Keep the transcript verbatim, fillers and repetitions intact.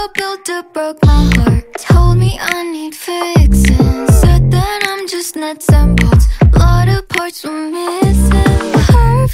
A builder broke my heart, told me I need fixing. Said that I'm just nuts and bolts, a lot of parts were missing. Perfect